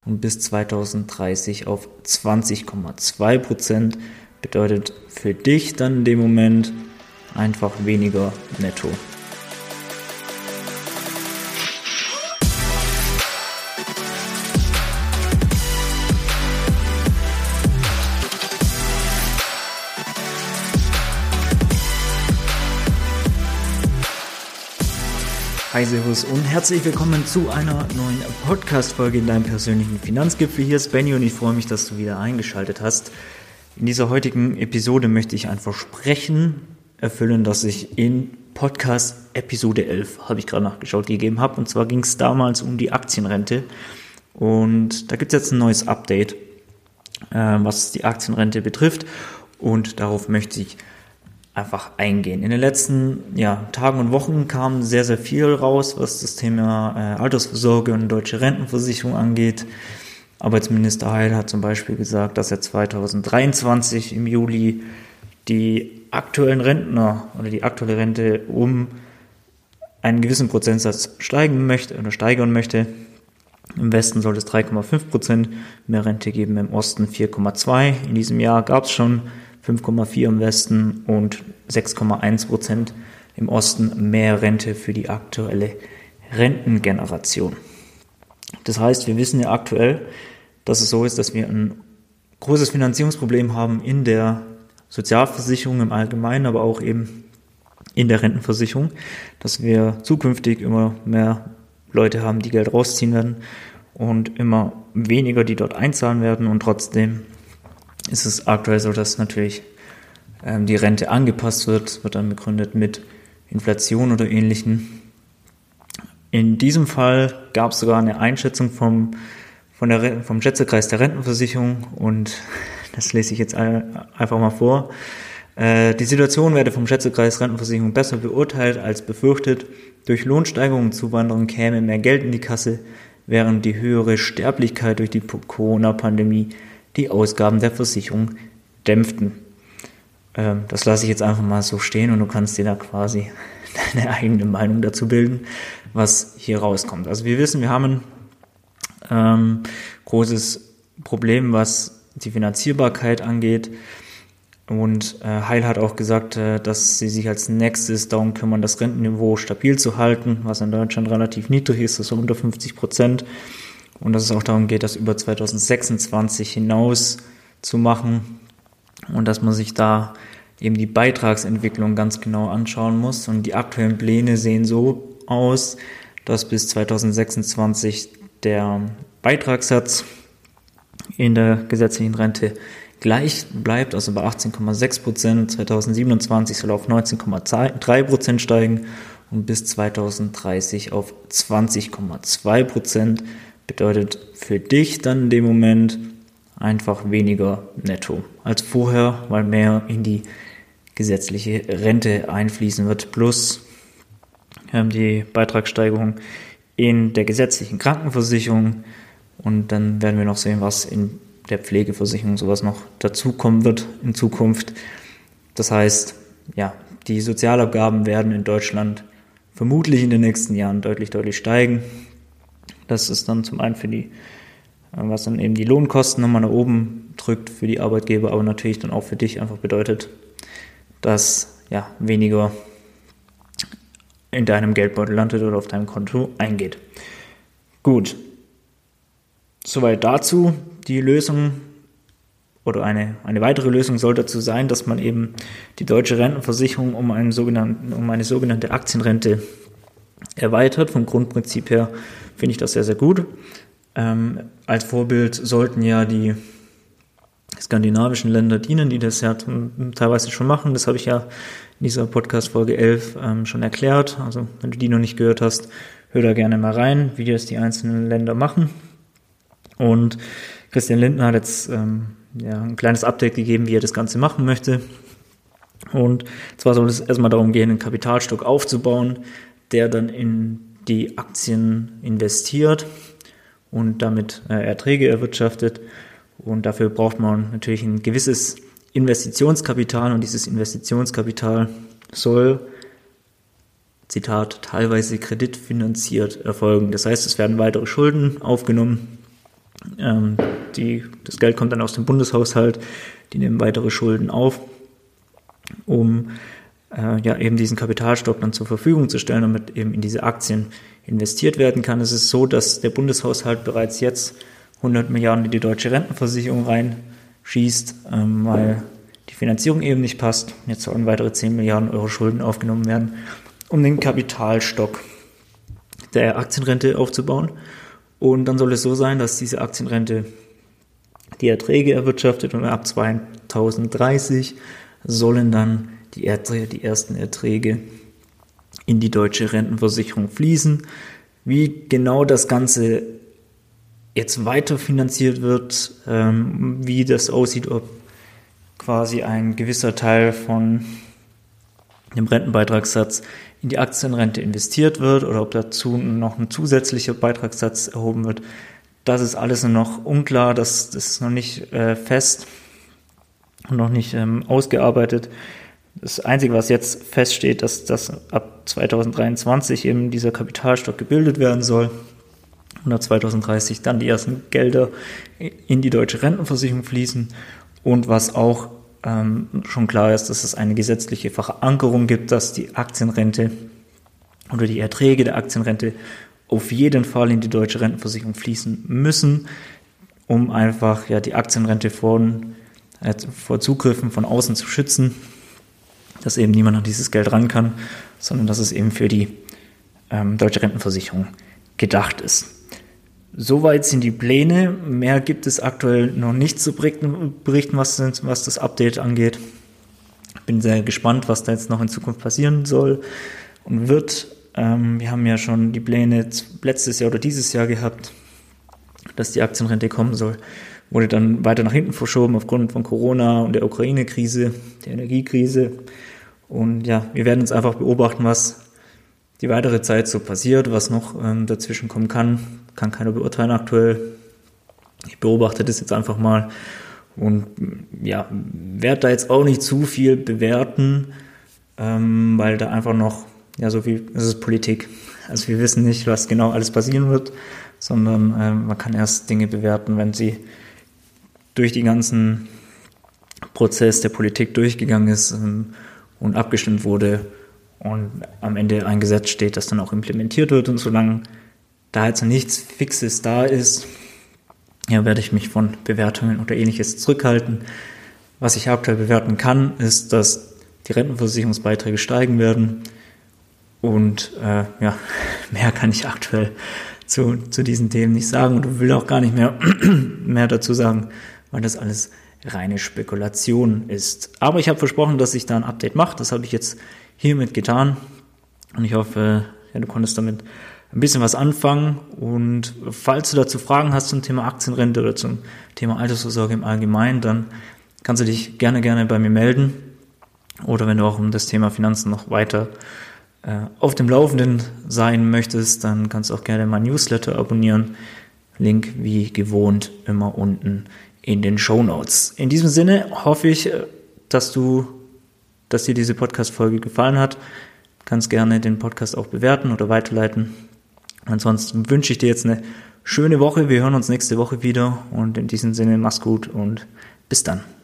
und bis 2030 auf 20,2%. Bedeutet für dich dann in dem Moment einfach weniger netto. Hi, servus und herzlich willkommen zu einer neuen Podcast-Folge in deinem persönlichen Finanzgipfel. Hier ist Benny und ich freue mich, dass du wieder eingeschaltet hast. In dieser heutigen Episode möchte ich ein Versprechen erfüllen, das ich in Podcast Episode 11, habe ich gerade nachgeschaut, gegeben habe. Und zwar ging es damals um die Aktienrente. Und da gibt es jetzt ein neues Update, was die Aktienrente betrifft. Und darauf möchte ich einfach eingehen. In den letzten Tagen und Wochen kam sehr, sehr viel raus, was das Thema Altersvorsorge und deutsche Rentenversicherung angeht. Arbeitsminister Heil hat zum Beispiel gesagt, dass er 2023 im Juli die aktuellen Rentner oder die aktuelle Rente um einen gewissen Prozentsatz steigern möchte. Im Westen soll es 3,5% mehr Rente geben, im Osten 4,2%. In diesem Jahr gab es schon 5,4 im Westen und 6,1% im Osten mehr Rente für die aktuelle Rentengeneration. Das heißt, wir wissen ja aktuell, dass es so ist, dass wir ein großes Finanzierungsproblem haben in der Sozialversicherung im Allgemeinen, aber auch eben in der Rentenversicherung, dass wir zukünftig immer mehr Leute haben, die Geld rausziehen werden und immer weniger, die dort einzahlen werden, und trotzdem ist es aktuell so, dass natürlich die Rente angepasst wird dann begründet mit Inflation oder Ähnlichem. In diesem Fall gab es sogar eine Einschätzung vom Schätzekreis der Rentenversicherung, und das lese ich jetzt einfach mal vor. Die Situation werde vom Schätzekreis Rentenversicherung besser beurteilt als befürchtet. Durch Lohnsteigerungen und Zuwanderung käme mehr Geld in die Kasse, während die höhere Sterblichkeit durch die Corona-Pandemie die Ausgaben der Versicherung dämpften. Das lasse ich jetzt einfach mal so stehen und du kannst dir da quasi deine eigene Meinung dazu bilden, was hier rauskommt. Also wir wissen, wir haben ein großes Problem, was die Finanzierbarkeit angeht, und Heil hat auch gesagt, dass sie sich als nächstes darum kümmern, das Rentenniveau stabil zu halten, was in Deutschland relativ niedrig ist, also unter 50%. Und dass es auch darum geht, das über 2026 hinaus zu machen und dass man sich da eben die Beitragsentwicklung ganz genau anschauen muss. Und die aktuellen Pläne sehen so aus, dass bis 2026 der Beitragssatz in der gesetzlichen Rente gleich bleibt, also bei 18,6%. 2027 soll auf 19,3% steigen und bis 2030 auf 20,2%. Bedeutet für dich dann in dem Moment einfach weniger netto als vorher, weil mehr in die gesetzliche Rente einfließen wird, plus die Beitragssteigerung in der gesetzlichen Krankenversicherung, und dann werden wir noch sehen, was in der Pflegeversicherung sowas noch dazukommen wird in Zukunft. Das heißt, die Sozialabgaben werden in Deutschland vermutlich in den nächsten Jahren deutlich steigen. Das ist dann zum einen was dann eben die Lohnkosten nochmal nach oben drückt für die Arbeitgeber, aber natürlich dann auch für dich einfach bedeutet, dass weniger in deinem Geldbeutel landet oder auf deinem Konto eingeht. Gut, soweit dazu. Die Lösung oder eine weitere Lösung soll dazu sein, dass man eben die deutsche Rentenversicherung um eine sogenannte Aktienrente erweitert. Vom Grundprinzip her finde ich das sehr, sehr gut. Als Vorbild sollten ja die skandinavischen Länder dienen, die das ja teilweise schon machen. Das habe ich ja in dieser Podcast-Folge 11 schon erklärt. Also wenn du die noch nicht gehört hast, hör da gerne mal rein, wie das die einzelnen Länder machen. Und Christian Lindner hat jetzt ein kleines Update gegeben, wie er das Ganze machen möchte. Und zwar soll es erstmal darum gehen, einen Kapitalstock aufzubauen, der dann in die Aktien investiert und damit Erträge erwirtschaftet. Und dafür braucht man natürlich ein gewisses Investitionskapital, und dieses Investitionskapital soll, Zitat, teilweise kreditfinanziert erfolgen. Das heißt, es werden weitere Schulden aufgenommen, Das Geld kommt dann aus dem Bundeshaushalt, die nehmen weitere Schulden auf, um eben diesen Kapitalstock dann zur Verfügung zu stellen, damit eben in diese Aktien investiert werden kann. Es ist so, dass der Bundeshaushalt bereits jetzt 100 Milliarden in die deutsche Rentenversicherung reinschießt, weil die Finanzierung eben nicht passt. Jetzt sollen weitere 10 Milliarden Euro Schulden aufgenommen werden, um den Kapitalstock der Aktienrente aufzubauen. Und dann soll es so sein, dass diese Aktienrente die Erträge erwirtschaftet und ab 2030 sollen dann die ersten Erträge in die deutsche Rentenversicherung fließen. Wie genau das Ganze jetzt weiterfinanziert wird, wie das aussieht, ob quasi ein gewisser Teil von dem Rentenbeitragssatz in die Aktienrente investiert wird oder ob dazu noch ein zusätzlicher Beitragssatz erhoben wird. Das ist alles noch unklar, das ist noch nicht fest und noch nicht ausgearbeitet. Das Einzige, was jetzt feststeht, dass ab 2023 eben dieser Kapitalstock gebildet werden soll und ab 2030 dann die ersten Gelder in die deutsche Rentenversicherung fließen und was auch schon klar ist, dass es eine gesetzliche Verankerung gibt, dass die Aktienrente oder die Erträge der Aktienrente auf jeden Fall in die deutsche Rentenversicherung fließen müssen, um einfach die Aktienrente vor Zugriffen von außen zu schützen, dass eben niemand an dieses Geld ran kann, sondern dass es eben für die deutsche Rentenversicherung gedacht ist. Soweit sind die Pläne. Mehr gibt es aktuell noch nicht zu berichten, was das Update angeht. Ich bin sehr gespannt, was da jetzt noch in Zukunft passieren soll und wird. Wir haben ja schon die Pläne letztes Jahr oder dieses Jahr gehabt, dass die Aktienrente kommen soll. Wurde dann weiter nach hinten verschoben aufgrund von Corona und der Ukraine-Krise, der Energiekrise. Und wir werden jetzt einfach beobachten, was die weitere Zeit so passiert, was noch dazwischen kommen kann keiner beurteilen aktuell. Ich beobachte das jetzt einfach mal und werde da jetzt auch nicht zu viel bewerten, weil da einfach noch, so viel, es ist Politik. Also wir wissen nicht, was genau alles passieren wird, sondern man kann erst Dinge bewerten, wenn sie durch den ganzen Prozess der Politik durchgegangen ist und abgestimmt wurde und am Ende ein Gesetz steht, das dann auch implementiert wird. Und solange da jetzt nichts Fixes da ist, werde ich mich von Bewertungen oder Ähnliches zurückhalten. Was ich aktuell bewerten kann, ist, dass die Rentenversicherungsbeiträge steigen werden. Und mehr kann ich aktuell zu diesen Themen nicht sagen und will auch gar nicht mehr dazu sagen, weil das alles reine Spekulation ist. Aber ich habe versprochen, dass ich da ein Update mache. Das habe ich jetzt hiermit getan. Und ich hoffe, du konntest damit ein bisschen was anfangen. Und falls du dazu Fragen hast zum Thema Aktienrente oder zum Thema Altersvorsorge im Allgemeinen, dann kannst du dich gerne bei mir melden. Oder wenn du auch um das Thema Finanzen noch weiter auf dem Laufenden sein möchtest, dann kannst du auch gerne mein Newsletter abonnieren. Link wie gewohnt immer unten in den Shownotes. In diesem Sinne hoffe ich, dass dir diese Podcast-Folge gefallen hat. Du kannst gerne den Podcast auch bewerten oder weiterleiten. Ansonsten wünsche ich dir jetzt eine schöne Woche. Wir hören uns nächste Woche wieder und in diesem Sinne mach's gut und bis dann.